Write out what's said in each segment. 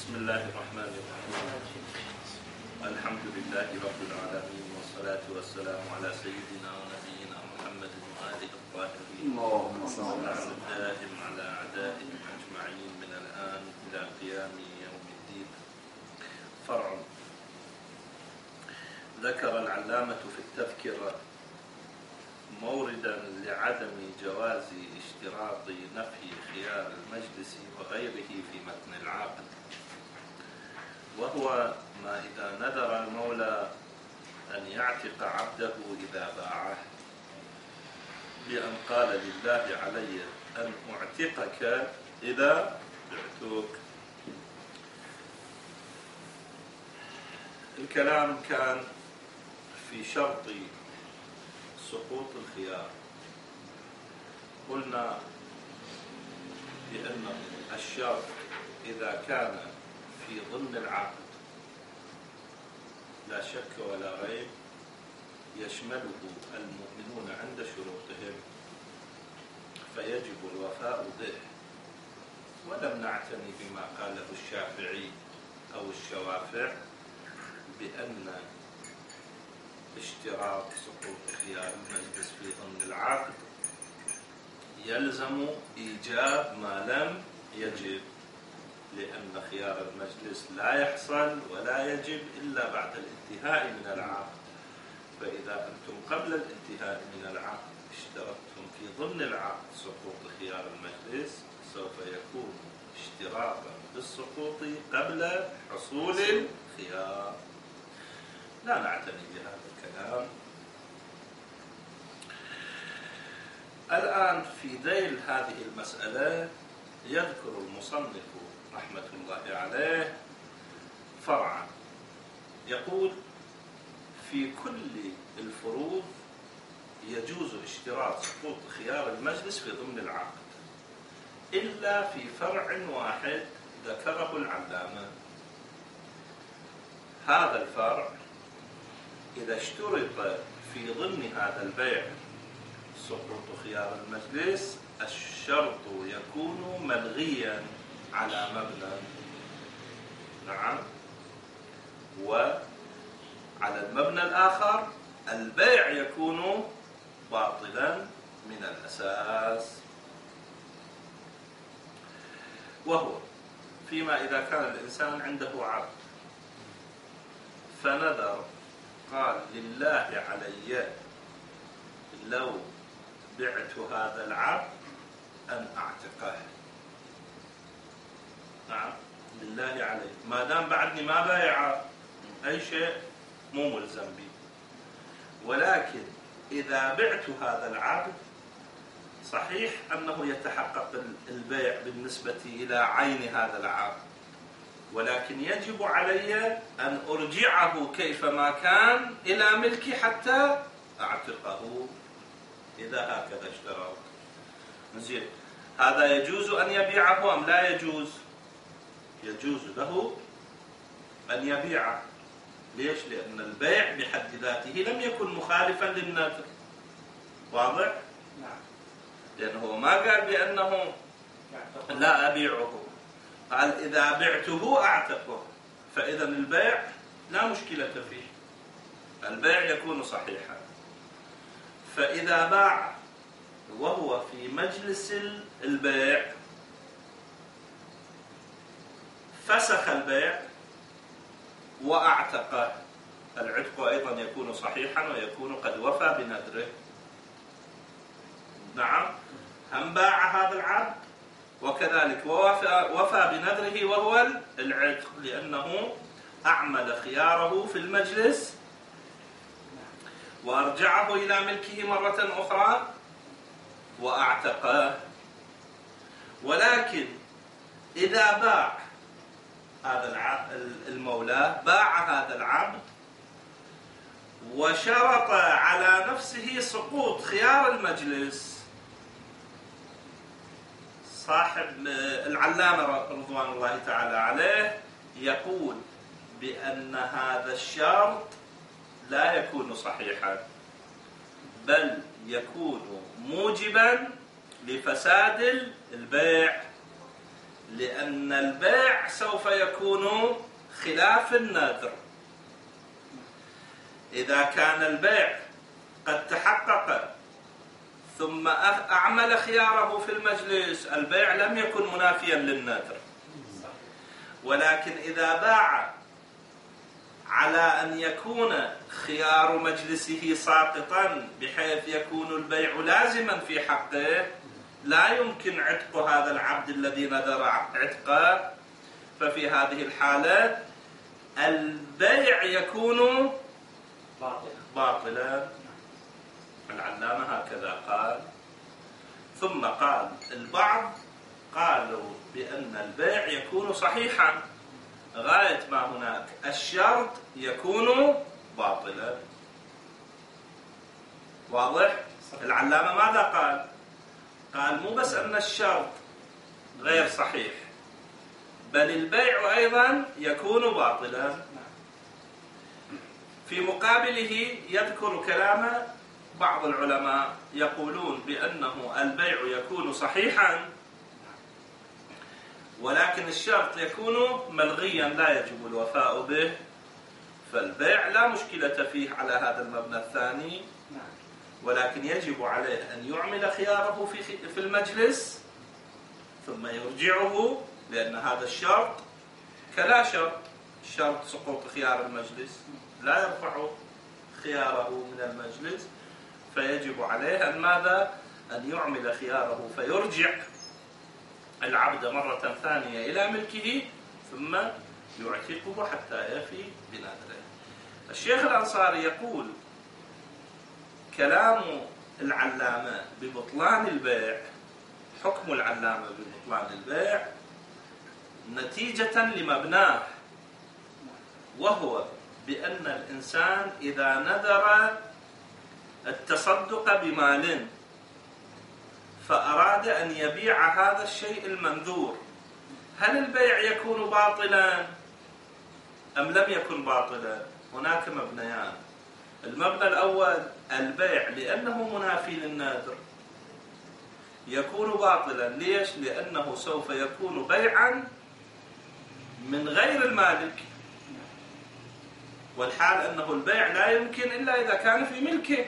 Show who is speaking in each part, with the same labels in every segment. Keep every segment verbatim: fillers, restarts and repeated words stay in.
Speaker 1: بسم الله الرحمن الرحيم. الحمد لله رب العالمين، والصلاة والسلام على سيدنا ونبينا محمد وآله الطاهرين، اللهم صل الدائم على أعدائهم أجمعين من الآن إلى قيام يوم الدين. فرع. ذكر العلامة في التذكرة موردا لعدم جواز اشتراط نفي خيار المجلس وغيره في متن العقد، وهو ما إذا نذر المولى أن يعتق عبده إذا باعه، بأن قال لله علي أن أعتقك إذا بعتك. الكلام كان في شرط سقوط الخيار. قلنا بأن الشرط إذا كان في ضمن العقد لا شك ولا ريب يشمله المؤمنون عند شروطهم، فيجب الوفاء به، ولم نعتني بما قاله الشافعي أو الشوافع بأن اشتراط سقوط خيار المجلس في ضمن العقد يلزم إيجاب ما لم يجب، لأن خيار المجلس لا يحصل ولا يجب إلا بعد الانتهاء من العقد. فإذا أنتم قبل الانتهاء من العقد اشترطتم في ضمن العقد سقوط خيار المجلس، سوف يكون اشتراطا بالسقوط قبل حصول الخيار. لا نعتني بهذا الكلام. الآن في ذيل هذه المسألة يذكر المصنف رحمة الله عليه فرعا، يقول: في كل الفروض يجوز اشتراط سقوط خيار المجلس في ضمن العقد، إلا في فرع واحد ذكره العلامة. هذا الفرع إذا اشترط في ضمن هذا البيع سقوط خيار المجلس، الشرط يكون ملغيا على مبنى، نعم، وعلى المبنى الآخر البيع يكون باطلا من الأساس. وهو فيما إذا كان الإنسان عنده عبد فنذر قال: لله علي لو بعت هذا العبد أن أعتقه. نعم، لله علي، ما دام بعدني ما بايع أي شيء مو ملزم بي. ولكن إذا بعت هذا العبد صحيح أنه يتحقق البيع بالنسبة إلى عين هذا العبد، ولكن يجب علي أن أرجعه كيفما كان إلى ملكي حتى أعتقه، إذا هكذا اشترط. زين، هذا يجوز أن يبيعه أم لا يجوز؟ يجوز له أن يبيعه. ليش؟ لأن البيع بحد ذاته لم يكن مخالفا للنذر. واضح؟ نعم. لأنه ما قال بأنه لا أبيعه، قال إذا بعته أعتقه، فإذا البيع لا مشكلة فيه، البيع يكون صحيحا. فإذا باع وهو في مجلس البيع فسخ البيع وأعتقه، العتق أيضا يكون صحيحا ويكون قد وفى بنذره. نعم، هم باع هذا العبد وكذلك ووفى وفى بنذره وهو العتق، لأنه أعمل خياره في المجلس وأرجعه إلى ملكه مرة أخرى وأعتقه. ولكن إذا باع هذا المولى باع هذا العبد وشرط على نفسه سقوط خيار المجلس، صاحب العلامة رضوان الله تعالى عليه يقول بأن هذا الشرط لا يكون صحيحا، بل يكون موجبا لفساد البيع، لأن البيع سوف يكون خلاف النذر. إذا كان البيع قد تحقق ثم أعمل خياره في المجلس، البيع لم يكن منافيا للنذر. ولكن إذا باع على أن يكون خيار مجلسه ساقطا بحيث يكون البيع لازما في حقه، لا يمكن عتق هذا العبد الذي نذر عتقه، ففي هذه الحالة البيع يكون باطلا. العلامة هكذا قال. ثم قال البعض قالوا بأن البيع يكون صحيحا غاية ما هناك الشرط يكون باطلا. واضح؟ العلامة ماذا قال؟ قال مو بس أن الشرط غير صحيح، بل البيع أيضا يكون باطلا. في مقابله يذكر كلام بعض العلماء يقولون بأنه البيع يكون صحيحا ولكن الشرط يكون ملغيا لا يجب الوفاء به، فالبيع لا مشكلة فيه على هذا المبنى الثاني، ولكن يجب عليه أن يعمل خياره في في المجلس ثم يرجعه، لأن هذا الشرط كلا شرط، شرط سقوط خيار المجلس لا يرفع خياره من المجلس، فيجب عليه أن ماذا؟ أن يعمل خياره فيرجع العبد مرة ثانية إلى ملكه ثم يعتقه حتى يفي بنذره. الشيخ الأنصاري يقول كلام العلامة ببطلان البيع، حكم العلامة ببطلان البيع نتيجة لمبناه، وهو بأن الإنسان إذا نذر التصدق بمال فأراد أن يبيع هذا الشيء المنذور، هل البيع يكون باطلا أم لم يكن باطلا؟ هناك مبنيان. المبنى الأول البيع لأنه منافي للنذر يكون باطلا. ليش؟ لأنه سوف يكون بيعا من غير المالك، والحال أنه البيع لا يمكن إلا إذا كان في ملكه،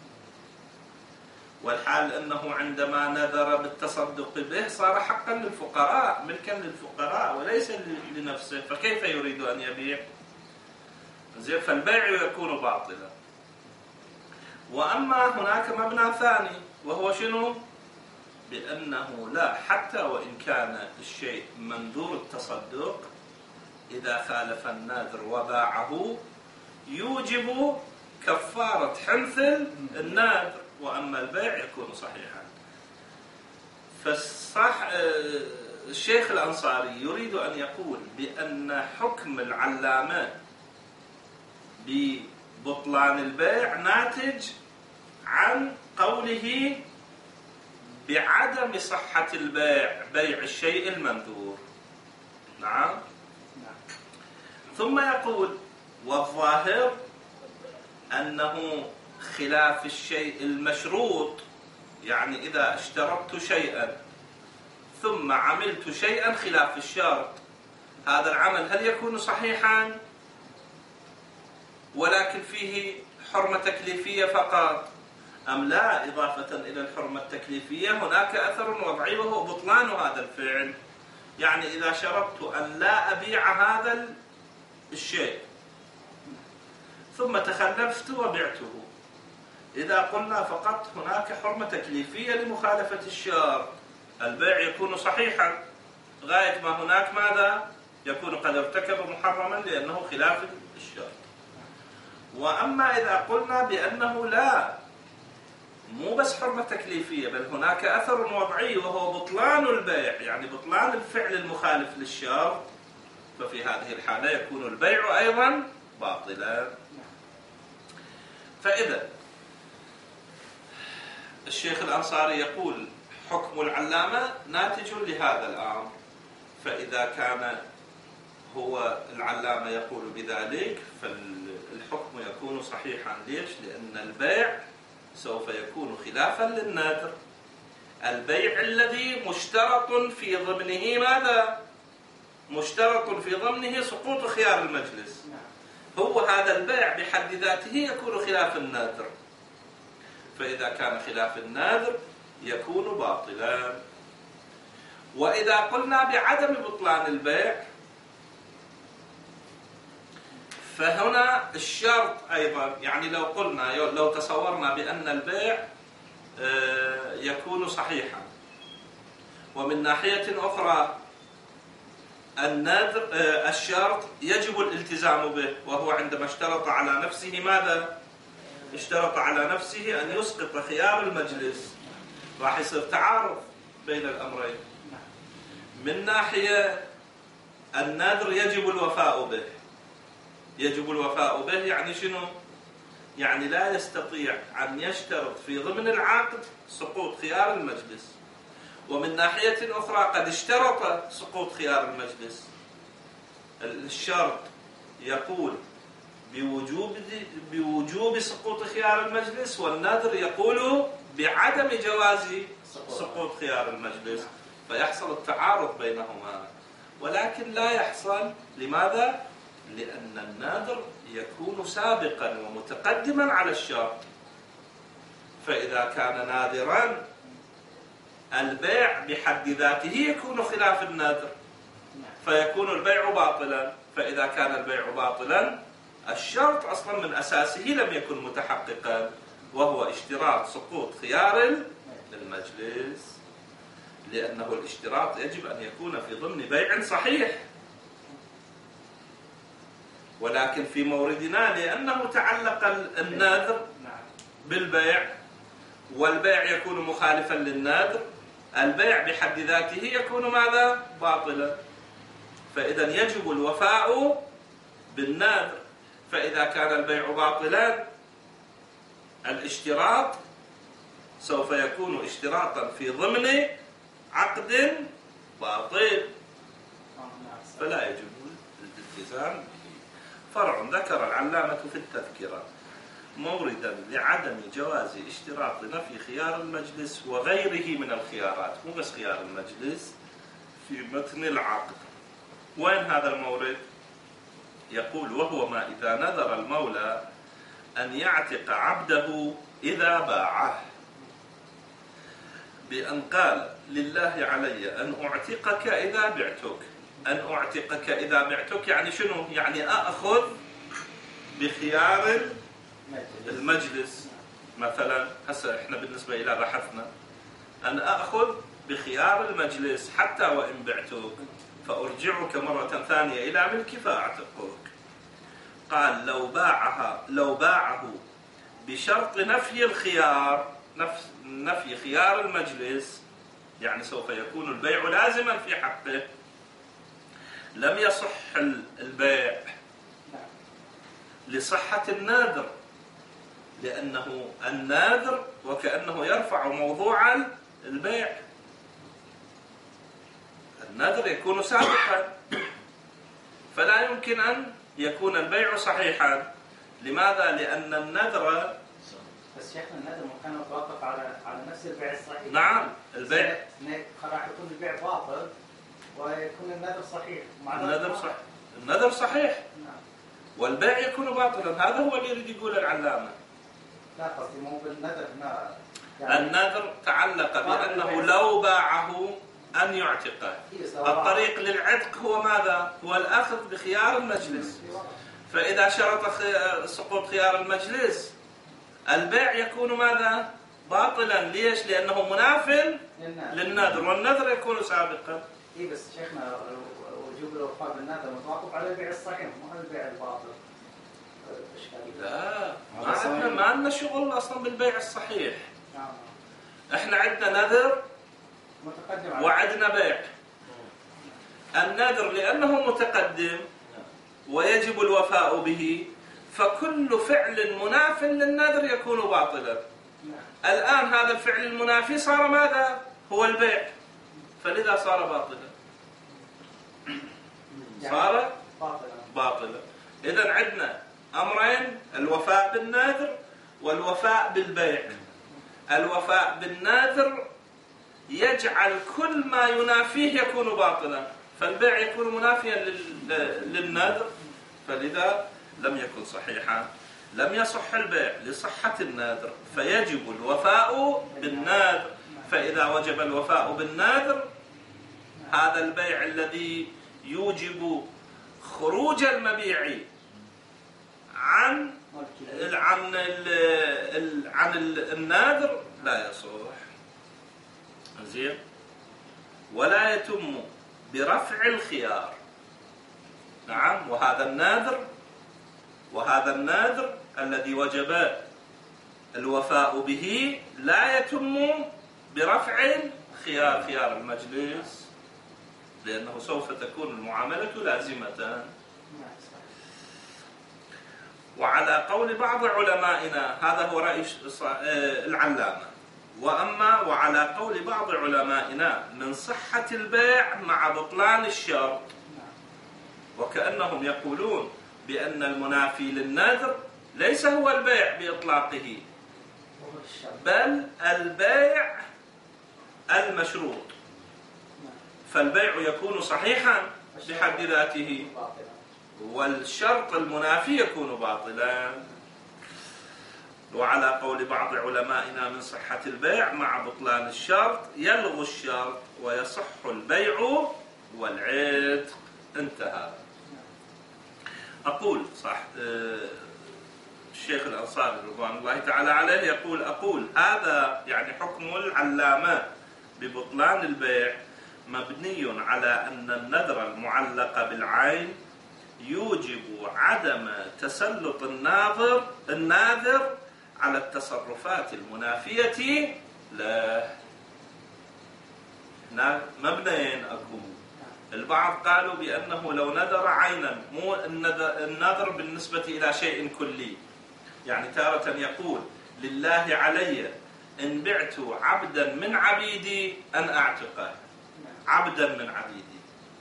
Speaker 1: والحال أنه عندما نذر بالتصدق به صار حقا للفقراء، ملكا للفقراء وليس لنفسه، فكيف يريد أن يبيع؟ فالبيع يكون باطلا. وأما هناك مبنى ثاني وهو شنو؟ بأنه لا، حتى وإن كان الشيء منذور التصدق إذا خالف النذر وباعه يوجب كفارة حنث النذر، وأما البيع يكون صحيحا. فالصح الشيخ الأنصاري يريد أن يقول بأن حكم العلامة ببطلان البيع ناتج عن قوله بعدم صحة البيع، بيع الشيء المنذور. نعم. ثم يقول والظاهر أنه خلاف الشيء المشروط، يعني إذا اشترطت شيئا ثم عملت شيئا خلاف الشرط، هذا العمل هل يكون صحيحا ولكن فيه حرمة تكليفية فقط أم لا؟ إضافة إلى الحرمة التكليفية هناك أثر وضعي وهو بطلان هذا الفعل. يعني إذا شرطت أن لا أبيع هذا الشيء ثم تخلفت وبعته، إذا قلنا فقط هناك حرمة تكليفية لمخالفة الشرط، البيع يكون صحيحا غاية ما هناك ماذا؟ يكون قد ارتكب محرما لأنه خلاف الشرط. وأما إذا قلنا بأنه لا، مو بس حرمة تكليفية بل هناك أثر وضعي وهو بطلان البيع، يعني بطلان الفعل المخالف للشرط، ففي هذه الحالة يكون البيع أيضا باطلا. فإذا الشيخ الأنصاري يقول حكم العلامة ناتج لهذا الأمر، فإذا كان هو العلامة يقول بذلك فالحكم يكون صحيحا. ليش؟ لأن البيع سوف يكون خلافا للنذر، البيع الذي مشترط في ضمنه ماذا؟ مشترط في ضمنه سقوط خيار المجلس. هو هذا البيع بحد ذاته يكون خلاف الناذر، فإذا كان خلاف الناذر يكون باطلا. وإذا قلنا بعدم بطلان البيع فهنا الشرط أيضا، يعني لو قلنا لو تصورنا بأن البيع يكون صحيحا، ومن ناحية أخرى النذر الشرط يجب الالتزام به، وهو عندما اشترط على نفسه ماذا؟ اشترط على نفسه أن يسقط خيار المجلس، راح يصير تعارض بين الأمرين. من ناحية النذر يجب الوفاء به، يجب الوفاء به يعني شنو؟ يعني لا يستطيع أن يشترط في ضمن العقد سقوط خيار المجلس، ومن ناحية أخرى قد اشترط سقوط خيار المجلس. الشرط يقول بوجوب بوجوب سقوط خيار المجلس، والنذر يقول بعدم جواز سقوط خيار المجلس، فيحصل التعارض بينهما. ولكن لا يحصل، لماذا؟ لأن الناذر يكون سابقا ومتقدما على الشرط، فإذا كان ناذرا البيع بحد ذاته يكون خلاف الناذر، فيكون البيع باطلا. فإذا كان البيع باطلا الشرط أصلا من أساسه لم يكن متحققا، وهو اشتراط سقوط خيار المجلس، لأنه الاشتراط يجب أن يكون في ضمن بيع صحيح. ولكن في موردنا لأنه تعلق الناذر بالبيع، والبيع يكون مخالفا للناذر، البيع بحد ذاته يكون ماذا؟ باطلا. فإذا يجب الوفاء بالناذر. فإذا كان البيع باطلا الاشتراط سوف يكون اشتراطا في ضمن عقد باطل، فلا يجب الالتزام به. فرع ذكر العلامة في التذكرة موردا لعدم جواز اشتراط نفي خيار المجلس وغيره من الخيارات، مو بس خيار المجلس، في متن العقد. وين هذا المورد؟ يقول: وهو ما إذا نذر المولى أن يعتق عبده إذا باعه، بأن قال: لله علي أن أعتقك إذا بعتك. أن أعتقك إذا بعتك يعني شنو؟ يعني أأخذ بخيار المجلس. مثلا هسه إحنا بالنسبة إلى بحثنا أن أأخذ بخيار المجلس حتى وإن بعتك، فأرجعك مرة ثانية إلى ملكي فأعتقك. قال: لو باعها لو باعه بشرط نفي الخيار، نفي خيار المجلس، يعني سوف يكون البيع لازما في حقه، لم يصح البيع لصحة الناذر، لأنه الناذر وكأنه يرفع موضوع البيع. الناذر يكون سابقا، فلا يمكن أن يكون البيع صحيحا. لماذا؟ لأن النذر
Speaker 2: بس شيخنا النذر كان متوقف على على نفس البيع الصحيح.
Speaker 1: نعم، البيع
Speaker 2: راح يكون البيع باطل ويكون النذر صحيح.
Speaker 1: النذر صحيح، النذر صحيح
Speaker 2: نعم.
Speaker 1: والبيع يكون باطلا. هذا هو اللي يريد يقول العلامة.
Speaker 2: لا قصدي مو بالنذر هنا
Speaker 1: يعني النذر تعلق بأنه لو باعه أن يعتقه. الطريق للعتق هو ماذا؟ هو الأخذ بخيار المجلس. فإذا شرط سقوط خيار المجلس البيع يكون ماذا؟ باطلا. ليش؟ لأنه مناف للنذر، والنذر يكون سابقا.
Speaker 2: إيه بس شيخنا وجوب الوفاء بالنذر متوقف على البيع الصحيح مو على البيع الباطل.
Speaker 1: لا، ما عندنا ما عندنا شغل أصلا بالبيع الصحيح. إحنا عندنا نذر وعندنا بيع. النذر لأنه متقدم ويجب الوفاء به، فكل فعل مناف للنذر يكون باطلا. الآن هذا الفعل المنافي صار ماذا؟ هو البيع، فلذا صار باطلا. صار باطلا. إذن عندنا أمرين: الوفاء بالنذر والوفاء بالبيع. الوفاء بالنذر يجعل كل ما ينافيه يكون باطلا، فالبيع يكون منافيا للنذر، فلذا لم يكن صحيحا. لم يصح البيع لصحة النذر، فيجب الوفاء بالنذر. فإذا وجب الوفاء بالنذر، هذا البيع الذي يوجب خروج المبيع عن عن عن الناذر لا يصح. زين. ولا يتم برفع الخيار. نعم. وهذا الناذر وهذا الناذر الذي وجب الوفاء به لا يتم برفع خيار خيار المجلس، لأنه سوف تكون المعاملة لازمة. وعلى قول بعض علمائنا، هذا هو رأي العلامة، وأما وعلى قول بعض علمائنا من صحة البيع مع بطلان الشرط، وكأنهم يقولون بأن المنافي للنذر ليس هو البيع بإطلاقه، بل البيع المشروط، فالبيع يكون صحيحا بحد ذاته، والشرط المنافي يكون باطلا. وعلى قول بعض علمائنا من صحة البيع مع بطلان الشرط يلغو الشرط ويصح البيع والعتق. انتهى. أقول صح الشيخ الأنصاري رضوان الله تعالى عليه يقول أقول هذا يعني حكم العلامة ببطلان البيع مبني على أن النذر المعلق بالعين يوجب عدم تسلط الناظر الناذر على التصرفات المنافية له. مبنيين أكو. البعض قالوا بأنه لو نذر عينا، مو النذر بالنسبة إلى شيء كلي، يعني تارة يقول لله علي إن بعت عبدا من عبيدي أن أعتقه، عبدا من عبيدي،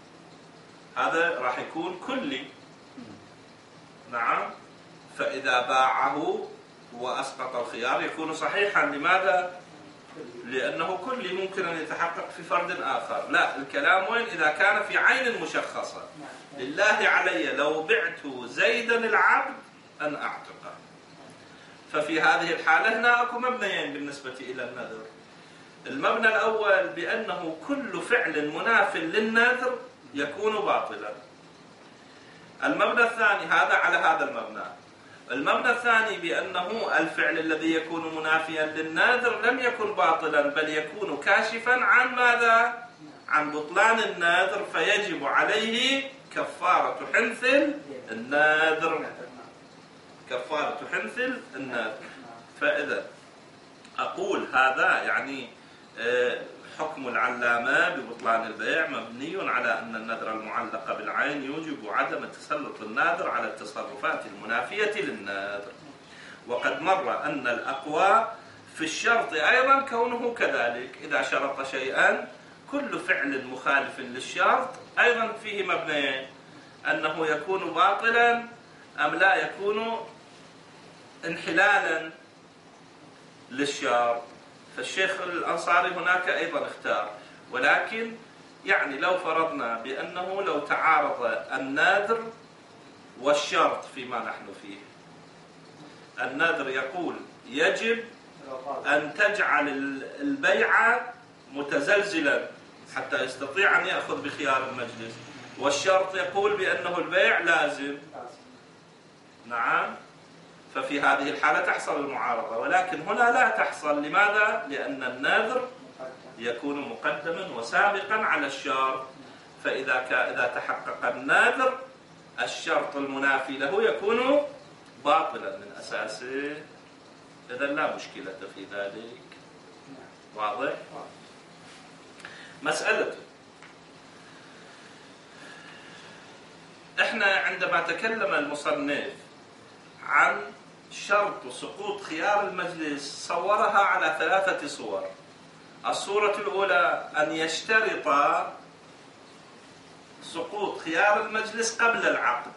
Speaker 1: هذا راح يكون كلي. نعم. فإذا باعه وأسقط الخيار يكون صحيحا. لماذا؟ لأنه كلي ممكن أن يتحقق في فرد آخر. لا، الكلام وين؟ إذا كان في عين مشخصة. لله علي لو بعت زيدا العبد أن أعتقه. ففي هذه الحالة هنا أكو مبنيين بالنسبة إلى النذر. المبنى الأول بأنه كل فعل مناف للنذر يكون باطلا. المبنى الثاني هذا على هذا المبنى. المبنى الثاني بأنه الفعل الذي يكون منافيا للناذر لم يكن باطلا، بل يكون كاشفا عن ماذا؟ عن بطلان الناذر، فيجب عليه كفارة حنث الناذر. كفارة حنث الناذر. فإذا أقول هذا يعني حكم العلامة ببطلان البيع مبني على أن النذر المعلق بالعين يوجب عدم تسلط الناذر على التصرفات المنافية للناذر. وقد مر أن الأقوى في الشرط أيضا كونه كذلك، إذا شرط شيئا كل فعل مخالف للشرط أيضا فيه مبنيين، أنه يكون باطلا أم لا يكون انحلالا للشرط. فالشيخ الأنصاري هناك أيضا اختار، ولكن يعني لو فرضنا بأنه لو تعارض الناذر والشرط فيما نحن فيه، الناذر يقول يجب أن تجعل البيع متزلزلا حتى يستطيع أن يأخذ بخيار المجلس، والشرط يقول بأنه البيع لازم. نعم. ففي هذه الحالة تحصل المعارضة، ولكن هنا لا تحصل. لماذا؟ لأن الناذر يكون مقدما وسابقا على الشرط، فإذا إذا تحقق الناذر الشرط المنافي له يكون باطلا من أساسه، إذا لا مشكلة في ذلك. واضح؟ مسألة احنا عندما تكلم المصنف عن شرط سقوط خيار المجلس صورها على ثلاثة صور. الصورة الأولى أن يشترط سقوط خيار المجلس قبل العقد.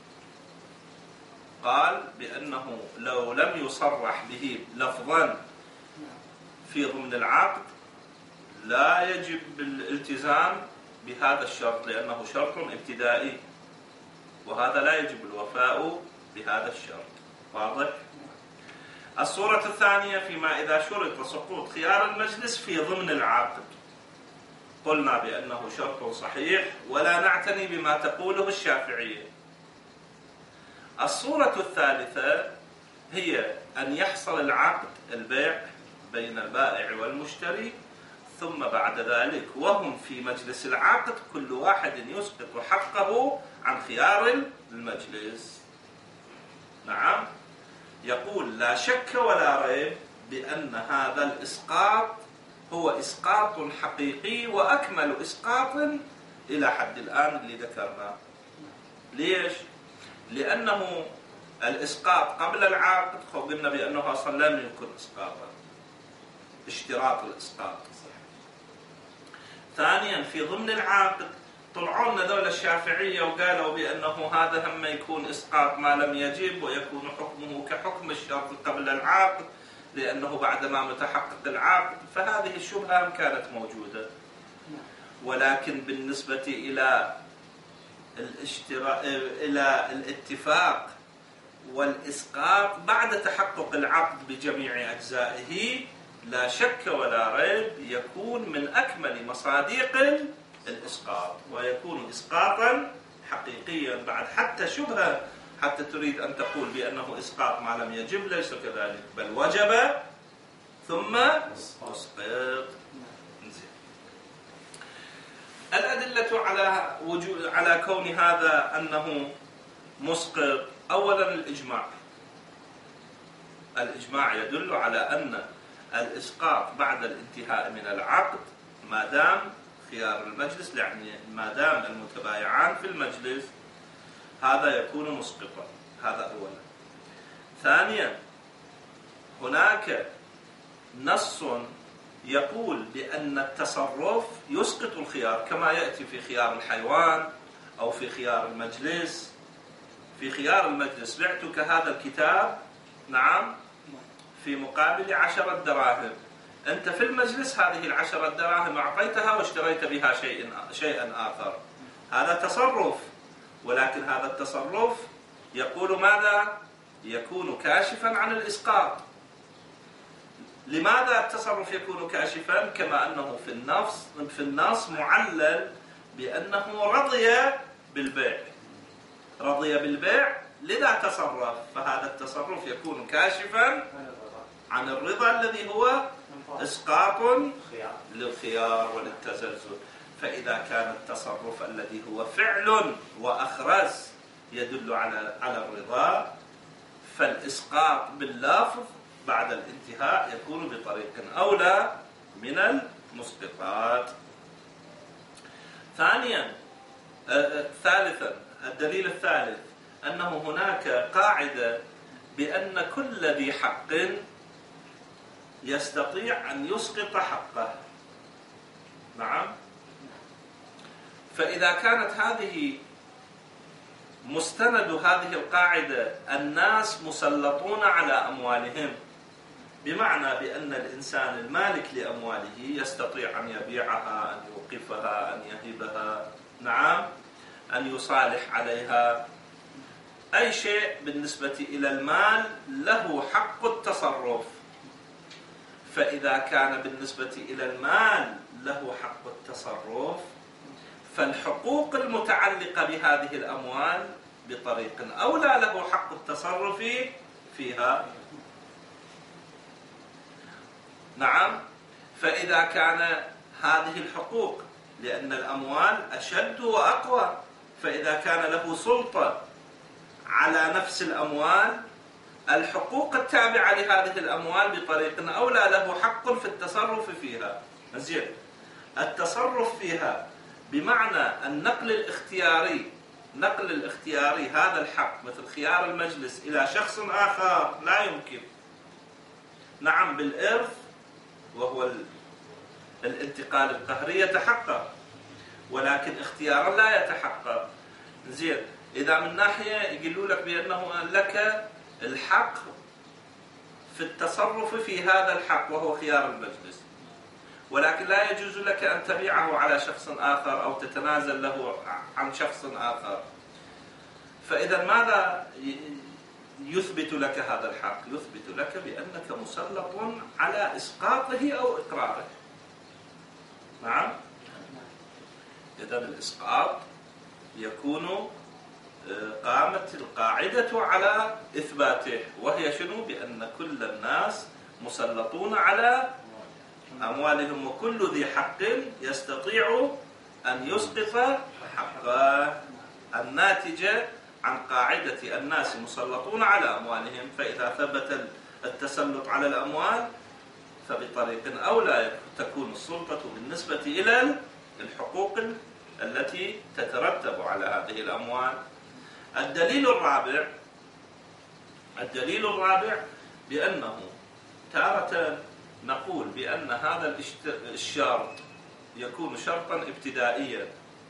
Speaker 1: قال بأنه لو لم يصرح به لفظا في ضمن العقد لا يجب الالتزام بهذا الشرط لأنه شرط ابتدائي، وهذا لا يجب الوفاء بهذا الشرط. واضح؟ الصورة الثانية فيما إذا شرط سقوط خيار المجلس في ضمن العقد، قلنا بأنه شرط صحيح ولا نعتني بما تقوله الشافعية. الصورة الثالثة هي أن يحصل العقد البيع بين البائع والمشتري، ثم بعد ذلك وهم في مجلس العقد كل واحد يسقط حقه عن خيار المجلس. نعم، يقول لا شك ولا ريب بأن هذا الإسقاط هو إسقاط حقيقي وأكمل إسقاط إلى حد الآن اللي ذكرناه. ليش؟ لأنه الإسقاط قبل العقد قلنا بأنه أصلا لم يكن إسقاطا، اشتراط الإسقاط. ثانيا في ضمن العقد طلعوا لنا ذول الشافعية وقالوا بأنه هذا هم يكون إسقاط ما لم يجب ويكون حكمه كحكم الشرط قبل العقد لأنه بعدما متحقق العقد، فهذه الشبهة كانت موجودة. ولكن بالنسبة إلى الاشتراك إلى الاتفاق والإسقاط بعد تحقق العقد بجميع أجزائه لا شك ولا ريب يكون من أكمل مصادق الإسقاط، ويكون إسقاطا حقيقيا بعد حتى شبهة حتى تريد أن تقول بأنه إسقاط ما لم يجب، ليس كذلك، بل وجب ثم أسقط. الأدلة على وجود على كون هذا أنه مسقط، أولا الإجماع. الإجماع يدل على أن الإسقاط بعد الانتهاء من العقد ما دام خيار المجلس، يعني ما دام المتبايعان في المجلس هذا يكون مسقطا. هذا أولا. ثانيا هناك نص يقول بأن التصرف يسقط الخيار كما يأتي في خيار الحيوان أو في خيار المجلس. في خيار المجلس بعتك هذا الكتاب، نعم، في مقابل عشرة دراهم. أنت في المجلس هذه العشرة دراهم أعطيتها واشتريت بها شيء شيئا آخر، هذا تصرف، ولكن هذا التصرف يقول ماذا؟ يكون كاشفا عن الإسقاط. لماذا التصرف يكون كاشفا؟ كما أنه في النص في النص معلل بأنه رضي بالبيع، رضي بالبيع لذا تصرف، فهذا التصرف يكون كاشفا عن الرضا الذي هو إسقاط للخيار وللتزلزل. فإذا كان التصرف الذي هو فعل وأخرس يدل على على الرضا، فالإسقاط باللفظ بعد الانتهاء يكون بطريق أولى من المسقطات. ثانيا آه ثالثا الدليل الثالث أنه هناك قاعدة بأن كل ذي حق يستطيع أن يسقط حقه. نعم، فإذا كانت هذه مستند هذه القاعدة الناس مسلطون على أموالهم، بمعنى بأن الإنسان المالك لأمواله يستطيع أن يبيعها، أن يوقفها، أن يهبها، نعم، أن يصالح عليها، أي شيء بالنسبة إلى المال له حق التصرف. فإذا كان بالنسبة إلى المال له حق التصرف، فالحقوق المتعلقة بهذه الأموال بطريق أولى له حق التصرف فيها. نعم، فإذا كان هذه الحقوق، لأن الأموال أشد وأقوى، فإذا كان له سلطة على نفس الأموال، الحقوق التابعة لهذه الأموال بطريق أولى له حق في التصرف فيها. زين، التصرف فيها بمعنى النقل الاختياري، نقل الاختياري هذا الحق مثل خيار المجلس إلى شخص آخر لا يمكن. نعم، بالإرث وهو الانتقال القهري يتحقق، ولكن اختيارا لا يتحقق. زين، إذا من ناحية يقولوا لك بأنه لك الحق في التصرف في هذا الحق وهو خيار المجلس، ولكن لا يجوز لك أن تبيعه على شخص آخر أو تتنازل له عن شخص آخر. فإذا ماذا يثبت لك هذا الحق؟ يثبت لك بأنك مسلط على إسقاطه أو إقراره. نعم. إذا الإسقاط يكون قامت القاعدة على إثباته، وهي شنو؟ بأن كل الناس مسلطون على أموالهم، وكل ذي حق يستطيع أن يسقط حقه، الناتجة عن قاعدة الناس مسلطون على أموالهم. فإذا ثبت التسلط على الأموال فبطريق أولى تكون السلطة بالنسبة إلى الحقوق التي تترتب على هذه الأموال. الدليل الرابع الدليل الرابع بأنه تارة نقول بأن هذا الشرط يكون شرطا ابتدائيا.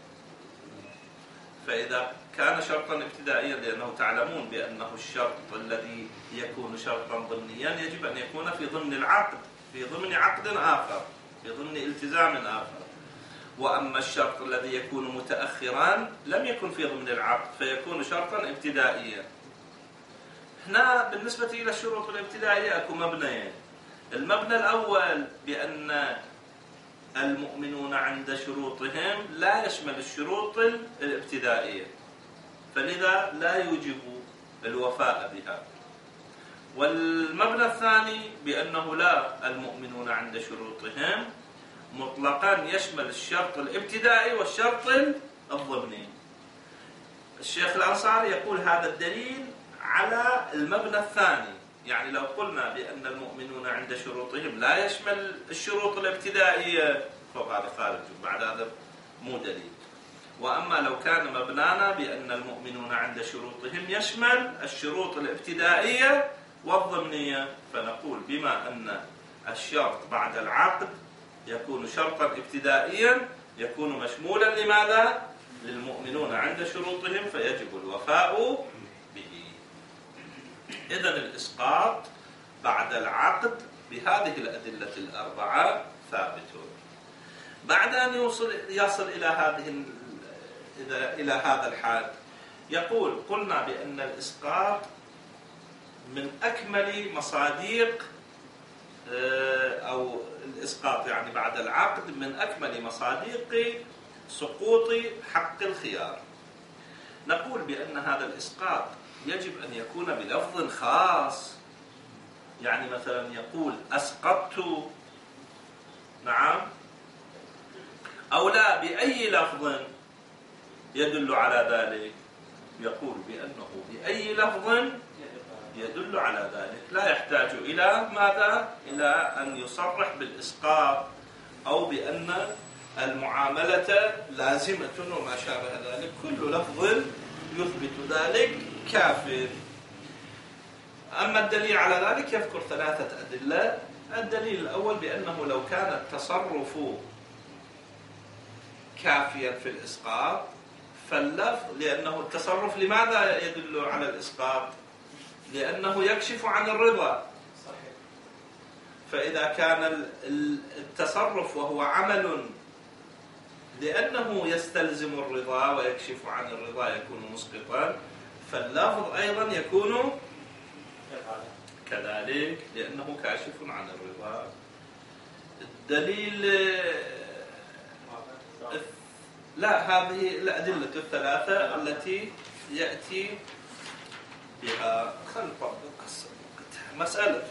Speaker 1: فإذا كان شرطا ابتدائيا، لأنه تعلمون بأنه الشرط الذي يكون شرطا ضمنيا يجب أن يكون في ضمن العقد، في ضمن عقد آخر، في ضمن التزام آخر. وأما الشرط الذي يكون متأخرا لم يكن في ضمن العقد فيكون شرطا ابتدائيا. هنا بالنسبة إلى الشروط الابتدائية أكو مبنيين. المبنى الأول بأن المؤمنون عند شروطهم لا يشمل الشروط الابتدائية، فلذا لا يوجب الوفاء بها. والمبنى الثاني بأنه لا، المؤمنون عند شروطهم مطلقا يشمل الشرط الابتدائي والشرط الضمني. الشيخ الأنصاري يقول هذا الدليل على المبنى الثاني، يعني لو قلنا بأن المؤمنون عند شروطهم لا يشمل الشروط الابتدائية فهذا خارج، بعد هذا مو دليل. وأما لو كان مبنانا بأن المؤمنون عند شروطهم يشمل الشروط الابتدائية والضمنية، فنقول بما أن الشرط بعد العقد يكون شرطا ابتدائيا يكون مشمولا لماذا؟ للمؤمنون عند شروطهم، فيجب الوفاء به. إذن الإسقاط بعد العقد بهذه الأدلة الأربعة ثابت. بعد أن يوصل يصل إلى هذه إلى هذا الحال يقول قلنا بأن الإسقاط من أكمل مصادق، أو الإسقاط يعني بعد العقد من أكمل مصادق سقوط حق الخيار. نقول بأن هذا الإسقاط يجب أن يكون بلفظ خاص، يعني مثلا يقول أسقطت، نعم، أو لا، بأي لفظ يدل على ذلك. يقول بأنه بأي لفظ يدل على ذلك، لا يحتاج إلى ماذا؟ إلى أن يصرح بالإسقاط أو بأن المعاملة لازمة وما شابه ذلك، كل لفظ يثبت ذلك كافٍ. أما الدليل على ذلك يذكر ثلاثة أدلة. الدليل الأول بأنه لو كان التصرف كافيا في الإسقاط فاللفظ، لأنه التصرف لماذا يدل على الإسقاط؟ لأنه يكشف عن الرضا. فإذا كان التصرف وهو عمل لأنه يستلزم الرضا ويكشف عن الرضا يكون مسقطا، فاللفظ أيضا يكون كذلك لأنه كاشف عن الرضا. الدليل لا، هذه الأدلة الثلاثة التي يأتي بها. خلنا نطبق مسألة.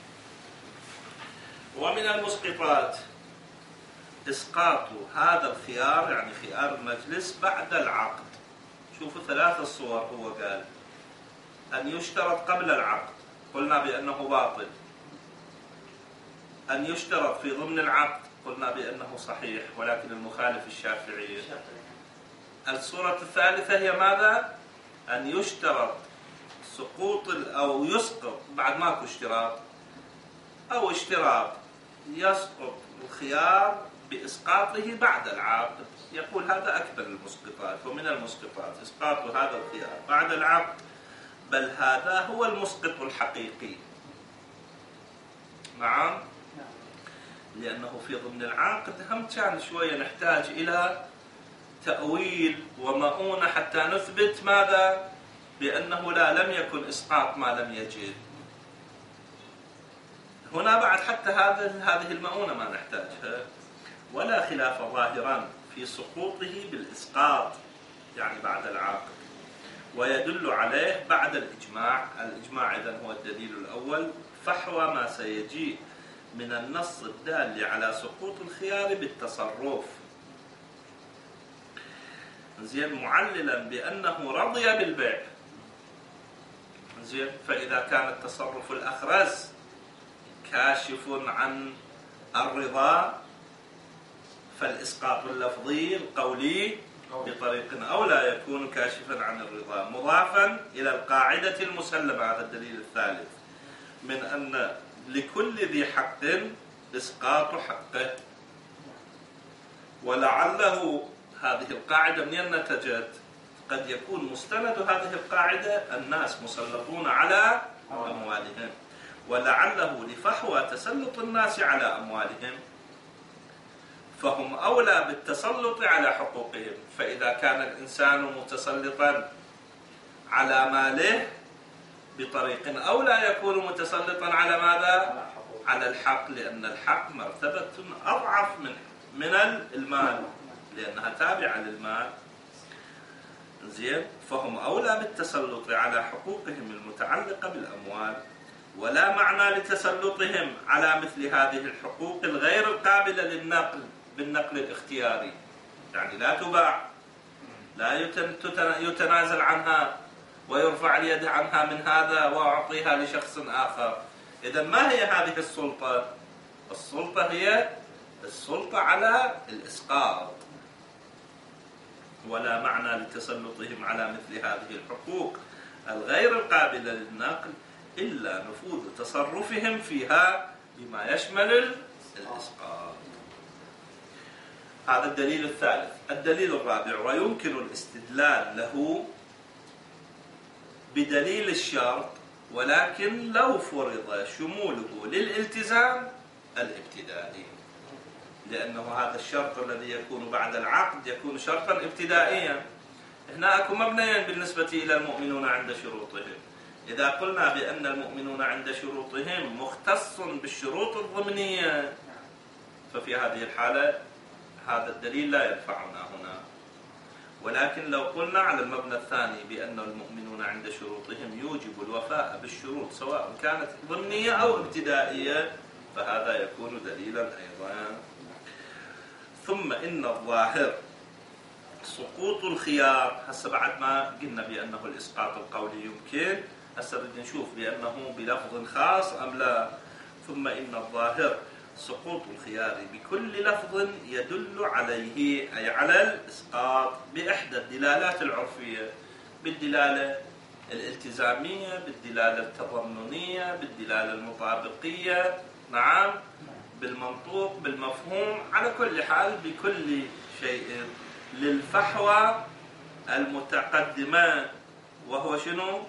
Speaker 1: ومن المسقطات إسقاط هذا الخيار، يعني خيار المجلس بعد العقد. شوفوا ثلاث الصور. هو قال أن يشترط قبل العقد، قلنا بأنه باطل. أن يشترط في ضمن العقد، قلنا بأنه صحيح ولكن المخالف الشافعي. الصورة الثالثة هي ماذا؟ أن يشترط سقوط أو يسقط بعد ماكو اشتراط، أو اشتراط يسقط الخيار بإسقاطه بعد العقد. يقول هذا أكبر المسقطات. ومن المسقطات إسقاط هذا الخيار بعد العقد، بل هذا هو المسقط الحقيقي. نعم. لأنه في ضمن العقد هم كان شوية نحتاج إلى تأويل ومؤونة حتى نثبت ماذا؟ بأنه لا لم يكن إسقاط ما لم يجد. هنا بعد حتى هذا هذه المؤونة ما نحتاجها. ولا خلاف ظاهرا في سقوطه بالإسقاط يعني بعد العقد، ويدل عليه بعد الإجماع. الإجماع إذن هو الدليل الأول، فحوى ما سيجيء من النص الدال على سقوط الخيار بالتصرف. زين، معللا بأنه رضي بالبيع. زين، فإذا كان التصرف الأخرس كاشف عن الرضا فالإسقاط اللفظي القولي بطريق أولى يكون كاشفا عن الرضا، مضافا إلى القاعدة المسلمة. هذا الدليل الثالث، من أن لكل ذي حق إسقاط حقه. ولعله هذه القاعدة من نتجت؟ قد يكون مستند هذه القاعدة الناس مسلطون على أموالهم، ولعله لفحوى تسلط الناس على أموالهم فهم أولى بالتسلط على حقوقهم. فإذا كان الإنسان متسلطا على ماله بطريق أولى يكون متسلطا على ماذا؟ على الحق، لأن الحق مرتبة أضعف من من المال لأنها تابعة للمال. زين، فهم أولى بالتسلط على حقوقهم المتعلقة بالأموال. ولا معنى لتسلطهم على مثل هذه الحقوق الغير القابلة للنقل بالنقل الاختياري، يعني لا تباع، لا يتنازل عنها ويرفع اليد عنها من هذا وأعطيها لشخص آخر. إذن ما هي هذه السلطة؟ السلطة هي السلطة على الإسقاط. ولا معنى لتسلطهم على مثل هذه الحقوق الغير القابلة للنقل إلا نفوذ تصرفهم فيها بما يشمل الإسقاط. هذا الدليل الثالث. الدليل الرابع، ويمكن الاستدلال له بدليل الشرط ولكن لو فرض شموله للالتزام الابتدائي، لأنه هذا الشرط الذي يكون بعد العقد يكون شرطا ابتدائيا. هنا أكو مبنيين بالنسبة إلى المؤمنون عند شروطهم. إذا قلنا بأن المؤمنون عند شروطهم مختص بالشروط الضمنية ففي هذه الحالة هذا الدليل لا ينفعنا هنا. ولكن لو قلنا على المبنى الثاني بأن المؤمنون عند شروطهم يوجب الوفاء بالشروط سواء كانت ضمنية أو ابتدائية فهذا يكون دليلا أيضا. ثم إن الظاهر سقوط الخيار. هسه بعد ما قلنا بأنه الإسقاط القولي يمكن، هسه بدنا نشوف بأنه بلفظ خاص أم لا. ثم إن الظاهر سقوط الخيار بكل لفظ يدل عليه، أي على الإسقاط، بإحدى الدلالات العرفية، بالدلالة الالتزامية، بالدلالة التضمنية، بالدلالة المطابقية، نعم، بالمنطوق، بالمفهوم، على كل حال بكل شيء للفحوى المتقدمة، وهو شنو؟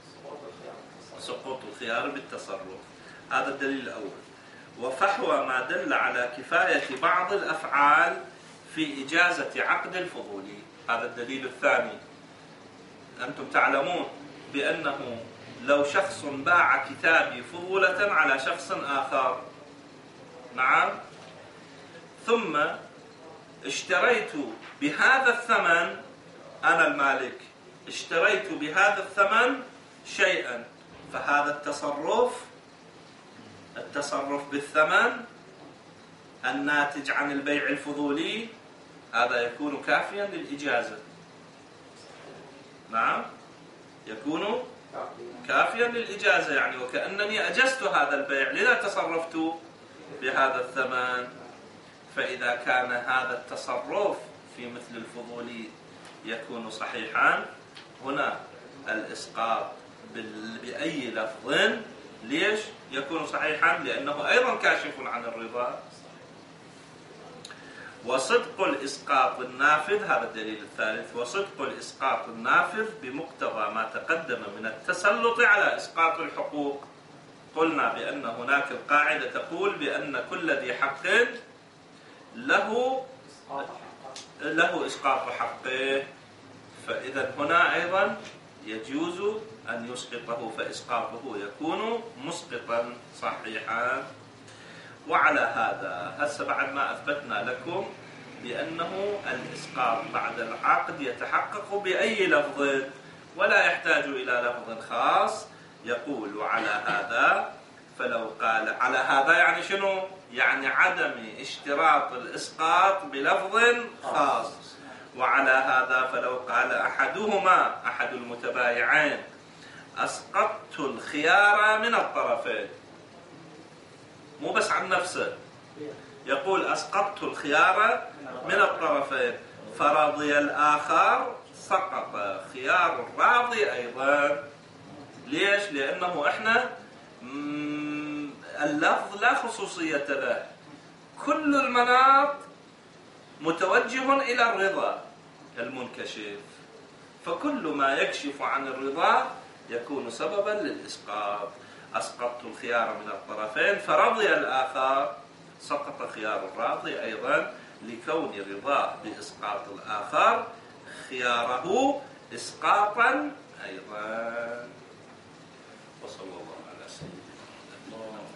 Speaker 1: سقوط الخيار بالتصرف. هذا الدليل الأول. وفحوى ما دل على كفاية بعض الأفعال في إجازة عقد الفضولي. هذا الدليل الثاني. أنتم تعلمون بأنه لو شخص باع كتابي فضولة على شخص آخر، نعم، ثم اشتريت بهذا الثمن، أنا المالك اشتريت بهذا الثمن شيئا، فهذا التصرف التصرف بالثمن الناتج عن البيع الفضولي هذا يكون كافيا للإجازة. نعم، يكون كافيا للإجازة، يعني وكأنني أجزت هذا البيع لذا تصرفت بهذا الثمن. فإذا كان هذا التصرف في مثل الفضولي يكون صحيحا، هنا الإسقاط بأي لفظ ليش يكون صحيحا؟ لأنه أيضا كاشف عن الرضا. وصدق الإسقاط النافذ، هذا الدليل الثالث، وصدق الإسقاط النافذ بمقتضى ما تقدم من التسلط على إسقاط الحقوق. قلنا بأن هناك القاعدة تقول بأن كل ذي حق له له إسقاط حقه، فإذا هنا أيضا يجوز أن يسقطه، فإسقاطه يكون مسقطا صحيحا. وعلى هذا هسه بعد ما أثبتنا لكم بأنه الإسقاط بعد العقد يتحقق بأي لفظ ولا يحتاج إلى لفظ خاص، يقول على هذا فلو قال على هذا يعني شنو؟ يعني عدم اشتراط الإسقاط بلفظ خاص. وعلى هذا فلو قال أحدهما أحد المتبايعين أسقطت الخيار من الطرفين، مو بس عن نفسه، يقول أسقطت الخيار من الطرفين، فرضي الآخر سقط خيار الراضي أيضا. ليش؟ لأنه إحنا اللفظ لا خصوصية له، كل المناط متوجه إلى الرضا المنكشف، فكل ما يكشف عن الرضا يكون سببا للإسقاط. أسقطت الخيار من الطرفين فرضي الآخر، سقط خيار الراضي أيضا لكون رضاه بإسقاط الآخر خياره إسقاطا أيضا. وصلى الله على سيدنا محمد.